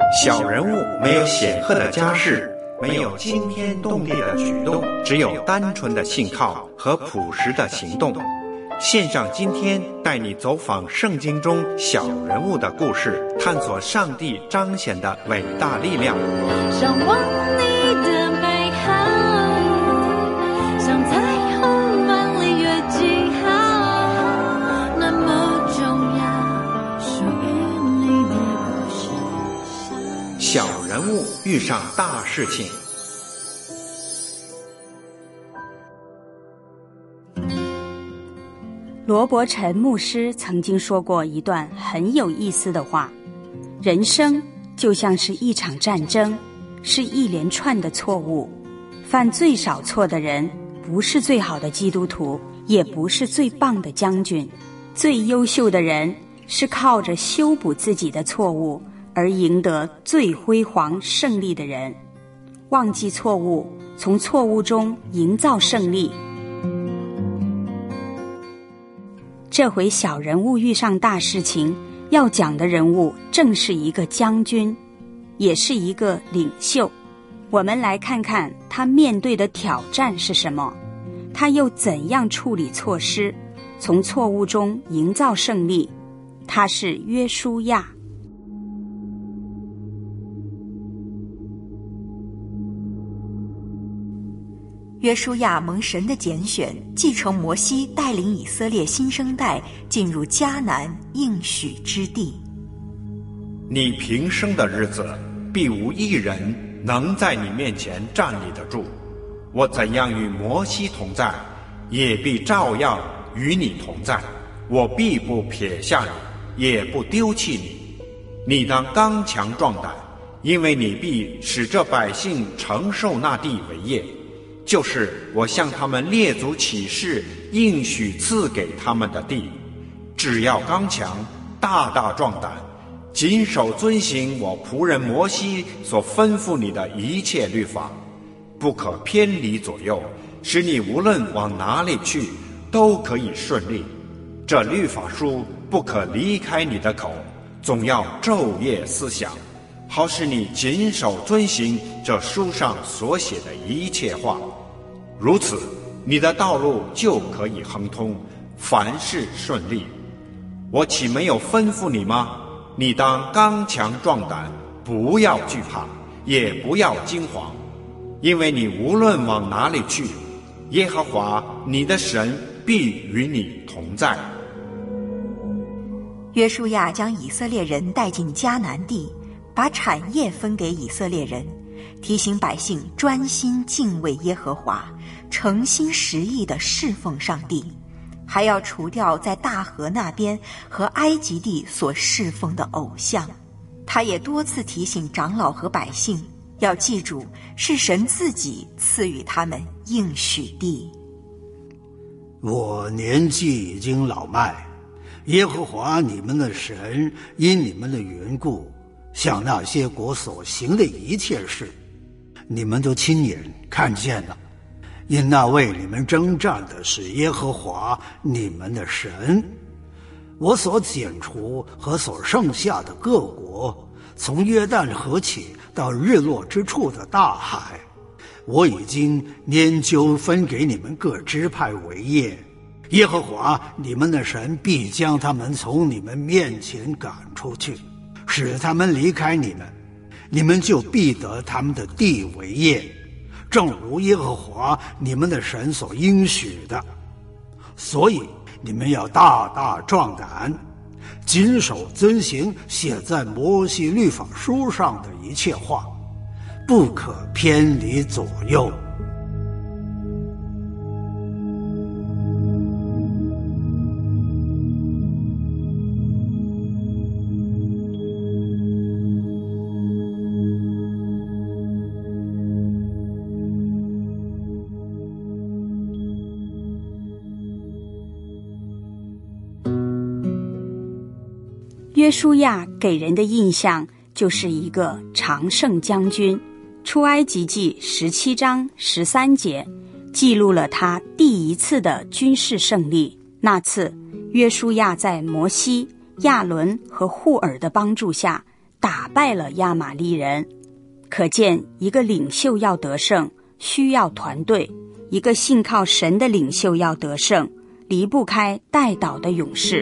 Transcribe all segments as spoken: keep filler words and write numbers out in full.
小人物没有显赫的家世，没有惊天动地的举动，只有单纯的信靠和朴实的行动。线上今天带你走访圣经中小人物的故事，探索上帝彰显的伟大力量。 向往你的美好，像彩虹般离越记号，那么重要，属于你的故事。 小人物遇上大事情。 罗伯臣牧师曾经说过一段很有意思的话：人生就像是一场战争，是一连串的错误。犯最少错的人，不是最好的基督徒，也不是最棒的将军。最优秀的人，是靠着修补自己的错误而赢得最辉煌胜利的人。忘记错误，从错误中营造胜利。这回小人物遇上大事情，要讲的人物正是一个将军，也是一个领袖。我们来看看他面对的挑战是什么，他又怎样处理错失，从错误中营造胜利。他是约书亚。 约书亚蒙神的拣选，继承摩西带领以色列新生代进入迦南应许之地。 你平生的日子，必无一人能在你面前站立得住。我怎样与摩西同在，也必照样与你同在。我必不撇下你，也不丢弃你。你当刚强壮胆，因为你必使这百姓承受那地为业，就是我向他们列祖起誓应许赐给他们的地。只要刚强，大大壮胆，谨守遵行我仆人摩西所吩咐你的一切律法，不可偏离左右，使你无论往哪里去都可以顺利。这律法书不可离开你的口，总要昼夜思想，好使你谨守遵行这书上所写的一切话。如此，你的道路就可以亨通，凡事顺利。我岂没有吩咐你吗？你当刚强壮胆，不要惧怕，也不要惊惶，因为你无论往哪里去，耶和华你的神必与你同在。 约书亚将以色列人带进迦南地，把产业分给以色列人，提醒百姓专心敬畏耶和华，诚心实意地侍奉上帝，还要除掉在大河那边和埃及地所侍奉的偶像。他也多次提醒长老和百姓，要记住是神自己赐予他们应许地。 我年纪已经老迈，耶和华你们的神因你们的缘故，向那些国所行的一切事，你们都亲眼看见了。因那为你们征战的是耶和华你们的神。我所剪除和所剩下的各国，从约旦河起到日落之处的大海，我已经研究分给你们各支派为业。耶和华你们的神必将他们从你们面前赶出去，使他们离开你们，你们就必得他们的地为业，正如耶和华你们的神所应许的。所以你们要大大壮胆，谨守遵行写在摩西律法书上的一切话，不可偏离左右。 约书亚给人的印象就是一个常胜将军。出埃及记十七章十三节记录了他第一次的军事胜利。那次约书亚在摩西、亚伦和户尔的帮助下， 打败了亚玛力人。可见一个领袖要得胜，需要团队；一个信靠神的领袖要得胜，离不开代祷的勇士。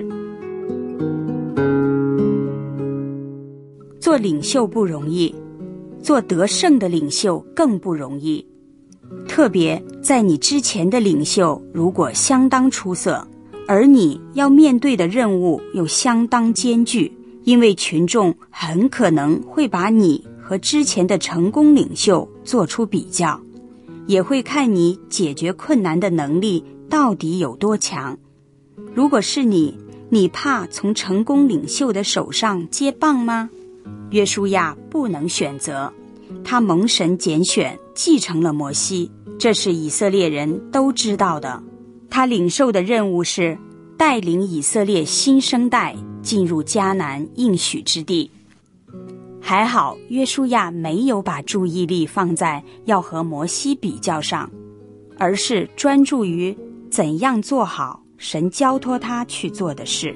做领袖不容易，做得胜的领袖更不容易。特别在你之前的领袖如果相当出色，而你要面对的任务又相当艰巨，因为群众很可能会把你和之前的成功领袖做出比较，也会看你解决困难的能力到底有多强。如果是你，你怕从成功领袖的手上接棒吗？约书亚不能选择，他蒙神拣选，继承了摩西，这是以色列人都知道的。他领受的任务是带领以色列新生代进入迦南应许之地。还好约书亚没有把注意力放在要和摩西比较上，而是专注于怎样做好神交托他去做的事。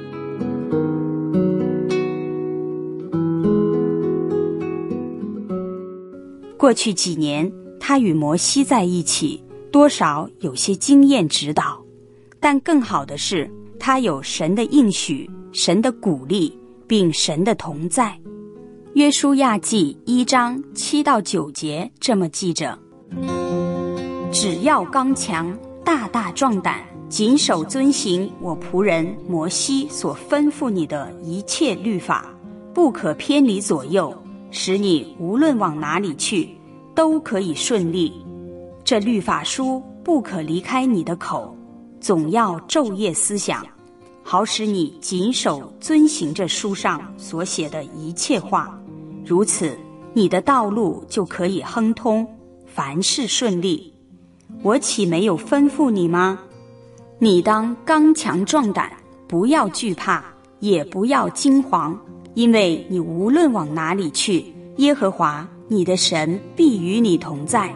过去几年，他与摩西在一起，多少有些经验指导，但更好的是，他有神的应许、神的鼓励，并神的同在。约书亚记一章七到九节这么记着：只要刚强，大大壮胆，谨守遵行我仆人摩西所吩咐你的一切律法，不可偏离左右，使你无论往哪里去，都可以顺利。这律法书不可离开你的口，总要昼夜思想，好使你谨守遵行这书上所写的一切话。如此，你的道路就可以亨通，凡事顺利。我岂没有吩咐你吗？你当刚强壮胆，不要惧怕，也不要惊惶，因为你无论往哪里去，耶和华你的神必与你同在。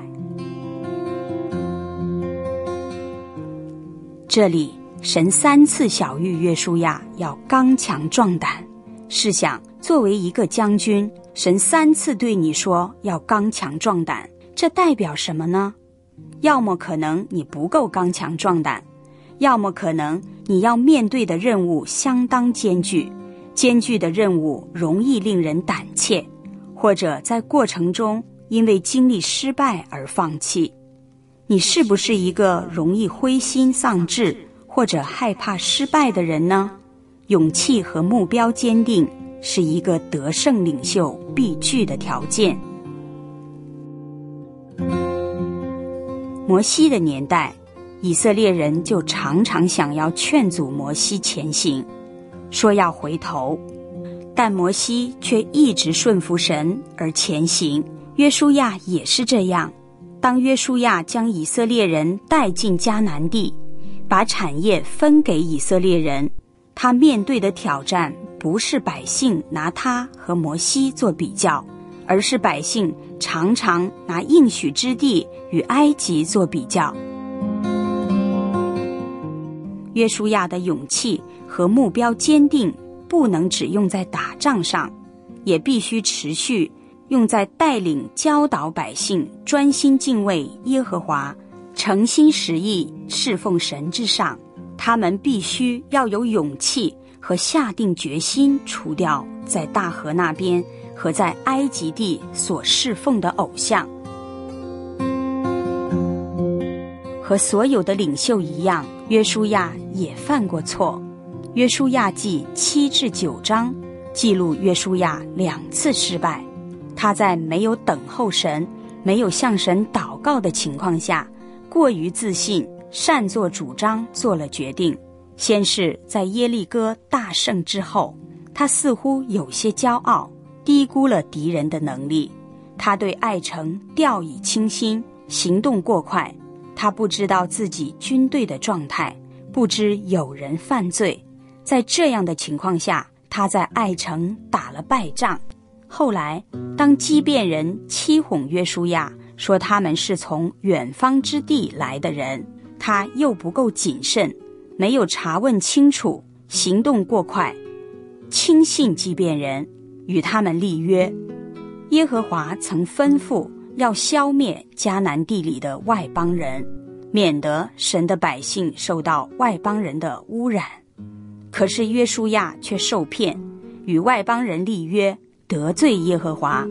这里神三次晓谕约书亚要刚强壮胆。试想，作为一个将军，神三次对你说要刚强壮胆，这代表什么呢？要么可能你不够刚强壮胆，要么可能你要面对的任务相当艰巨，艰巨的任务容易令人胆怯，或者在过程中因为经历失败而放弃。你是不是一个容易灰心丧志或者害怕失败的人呢？勇气和目标坚定是一个得胜领袖必具的条件。摩西的年代，以色列人就常常想要劝阻摩西前行，说要回头，但摩西却一直顺服神而前行。约书亚也是这样，当约书亚将以色列人带进迦南地，把产业分给以色列人，他面对的挑战不是百姓拿他和摩西做比较，而是百姓常常拿应许之地与埃及做比较。约书亚的勇气和目标坚定不能只用在打仗上，也必须持续用在带领教导百姓专心敬畏耶和华，诚心实意侍奉神之上。他们必须要有勇气和下定决心除掉在大河那边和在埃及地所侍奉的偶像。和所有的领袖一样，约书亚也犯过错。约书亚记七至九章记录约书亚两次失败。他在没有等候神、没有向神祷告的情况下，过于自信，擅作主张做了决定。先是在耶利哥大胜之后，他似乎有些骄傲，低估了敌人的能力。他对爱城掉以轻心，行动过快。他不知道自己军队的状态，不知有人犯罪。在这样的情况下，他在爱城打了败仗。后来当基遍人欺哄约书亚，说他们是从远方之地来的人，他又不够谨慎，没有查问清楚，行动过快，轻信基遍人， 与他们立约。耶和华曾吩咐要消灭迦南地里的外邦人，免得神的百姓受到外邦人的污染。可是约书亚却受骗，与外邦人立约，得罪耶和华。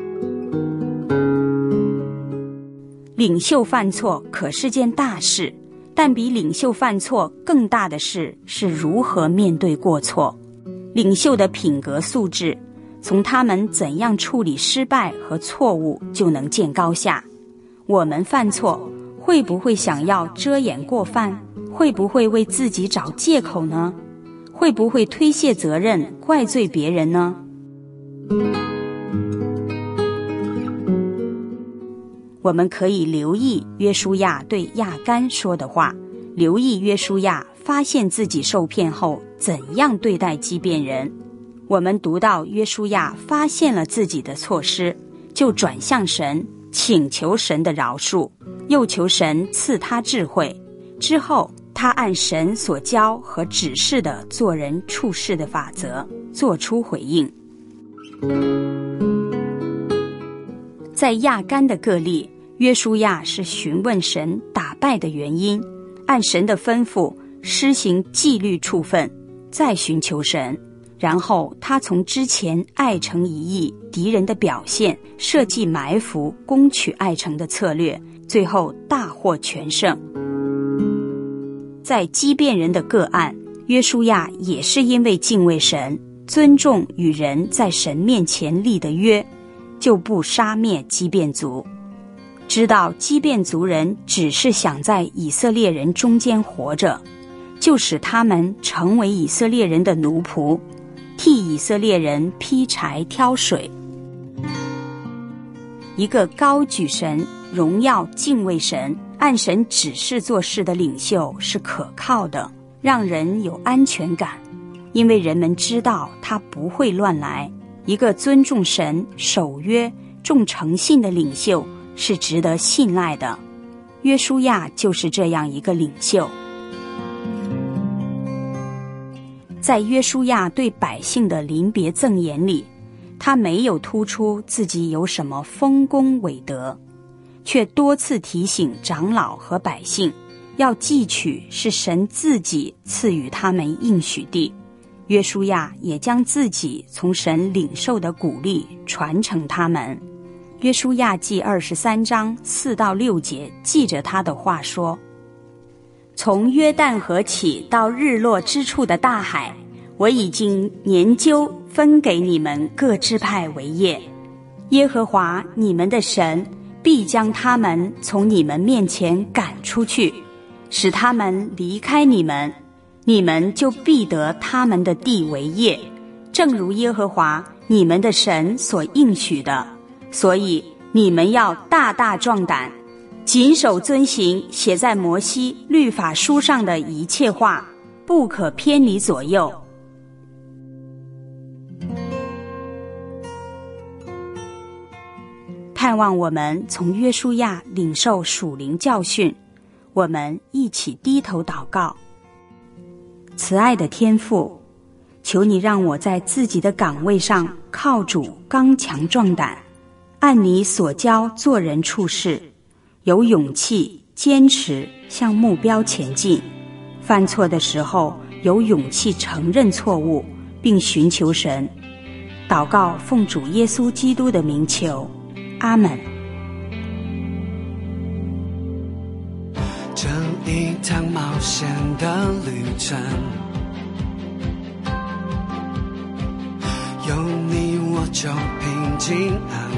领袖犯错可是件大事，但比领袖犯错更大的事是如何面对过错。领袖的品格素质，从他们怎样处理失败和错误就能见高下。我们犯错，会不会想要遮掩过犯？会不会为自己找借口呢？会不会推卸责任，怪罪别人呢？我们可以留意约书亚对亚干说的话，留意约书亚发现自己受骗后怎样对待畸变人。我们读到约书亚发现了自己的错失，就转向神，请求神的饶恕，又求神赐他智慧。之后他按神所教和指示的做人处事的法则做出回应。在亚干的个例，约书亚是询问神打败的原因，按神的吩咐施行纪律处分，再寻求神。然后他从之前爱城一役敌人的表现，设计埋伏攻取爱城的策略，最后大获全胜。在畸变人的个案，约书亚也是因为敬畏神，尊重与人在神面前立的约，就不杀灭畸变族。知道畸变族人只是想在以色列人中间活着，就使他们成为以色列人的奴仆，替以色列人劈柴挑水。一个高举神、荣耀敬畏神、按神指示做事的领袖是可靠的，让人有安全感，因为人们知道他不会乱来。一个尊重神、守约、重诚信的领袖是值得信赖的。约书亚就是这样一个领袖。在约书亚对百姓的临别赠言里，他没有突出自己有什么丰功伟德，却多次提醒长老和百姓要记取是神自己赐予他们应许地。约书亚也将自己从神领受的鼓励传承他们。约书亚记二十三章四到六节记着他的话说：从约旦河起到日落之处的大海，我已经研究分给你们各支派为业。耶和华你们的神必将他们从你们面前赶出去，使他们离开你们，你们就必得他们的地为业，正如耶和华你们的神所应许的。所以你们要大大壮胆，谨守遵行写在摩西律法书上的一切话，不可偏离左右。盼望我们从约书亚领受属灵教训，我们一起低头祷告。慈爱的天父，求你让我在自己的岗位上靠主刚强壮胆，按你所教做人处事，有勇气坚持向目标前进。犯错的时候有勇气承认错误，并寻求神。祷告奉主耶稣基督的名求，阿们。 这一趟冒险的旅程，有你我就平静安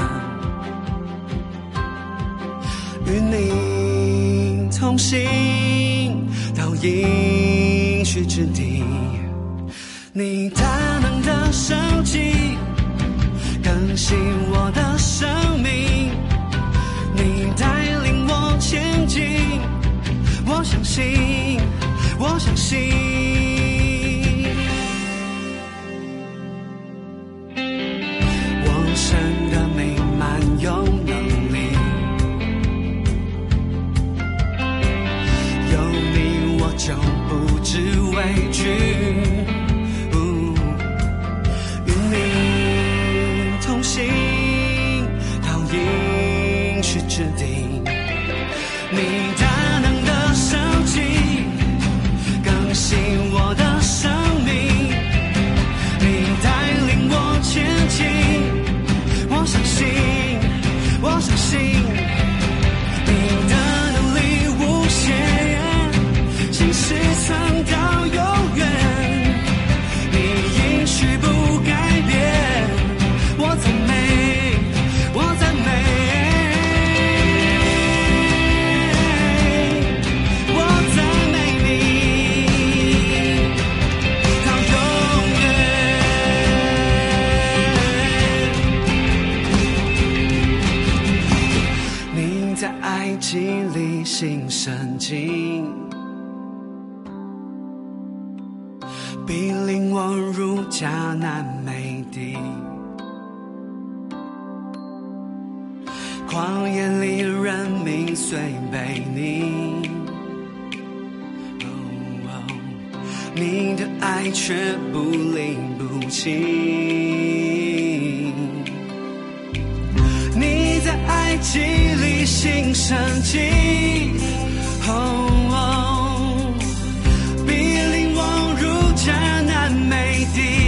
稳，与你同行到应许之地，你大能的神迹更新我的生命，你带领我前进，我相信，我相信，我神的美满有能力，有你我就不知畏惧，与你新生机，逼令我入迦南美地。旷野里人民虽被你，哦哦，你的爱却不离不弃。你在埃及里新生机，哦哦，逼令我入迦南美地。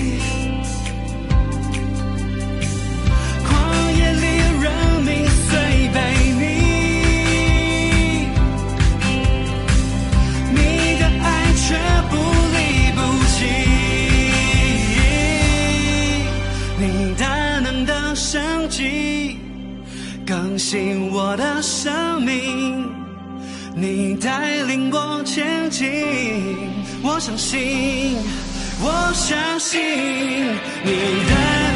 更新我的生命，你带领我前进，我相信，我相信你的